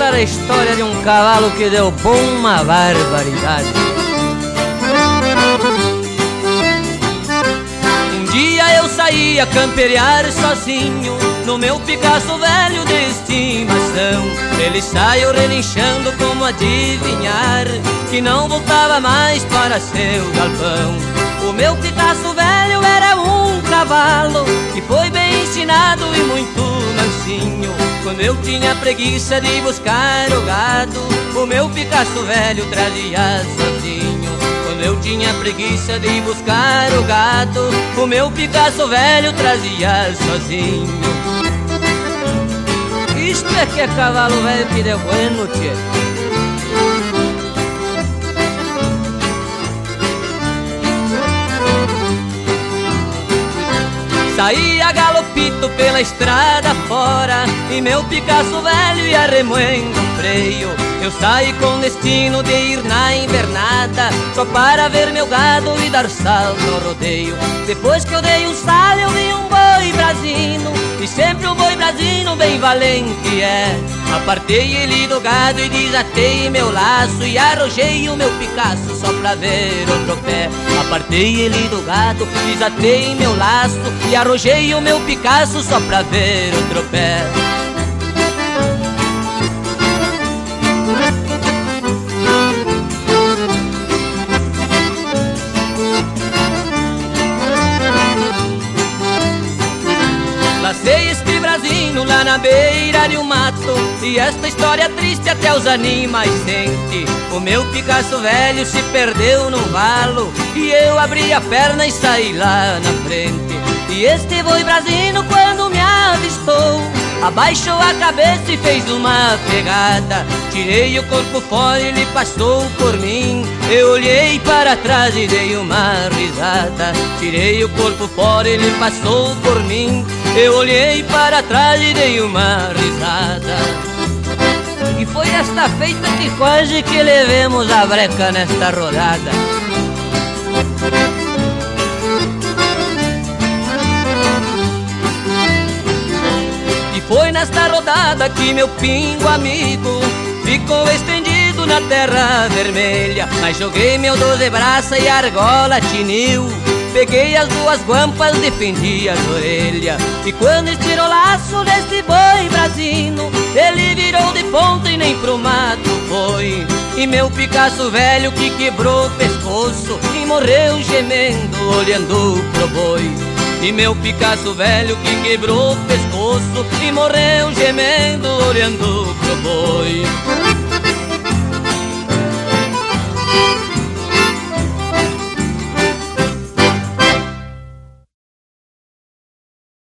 contar a história de um cavalo que deu bom uma barbaridade. Um dia eu saí a camperear sozinho no meu Picasso velho de estimação. Ele saiu relinchando como adivinhar que não voltava mais para seu galpão. O meu Picasso velho era um cavalo que foi bem ensinado e muito mansinho. Quando eu tinha preguiça de buscar o gado, o meu Picasso velho trazia sozinho. Quando eu tinha preguiça de buscar o gado, o meu Picasso velho trazia sozinho. Isto é que é cavalo velho que deu bueno, tchê. Saí a galopito pela estrada fora e meu Picasso velho ia remoendo o freio. Eu saí com destino de ir na invernada só para ver meu gado e dar salto no rodeio. Depois que eu dei um salto eu vi um boi brasino, e sempre um boi brasino bem valente é. Apartei ele do gado e desatei meu laço e arrojei o meu Picasso só pra ver o tropé. Apartei ele do gado, desatei meu laço e arrojei o meu Picasso só pra ver o tropé. Lacei este brasino lá na beira de um mato, e esta história triste até os animais sente. O meu Picasso velho se perdeu num valo e eu abri a perna e saí lá na frente. E este boi brasino quando me avistou abaixou a cabeça e fez uma pegada. Tirei o corpo fora e ele passou por mim. Eu olhei para trás e dei uma risada. Tirei o corpo fora e ele passou por mim. Eu olhei para trás e dei uma risada. E foi esta feita que quase que levemos a breca nesta rodada. E foi nesta rodada que meu pingo amigo ficou estendido na terra vermelha. Mas joguei meu 12 braça e a argola tiniu. Peguei as duas guampas, defendi as orelhas. E quando estirou o laço desse boi brasino, ele virou de ponta e nem pro mato foi. E meu Picasso velho que quebrou o pescoço e morreu gemendo olhando pro boi. E meu Picasso velho que quebrou o pescoço e morreu gemendo olhando pro boi.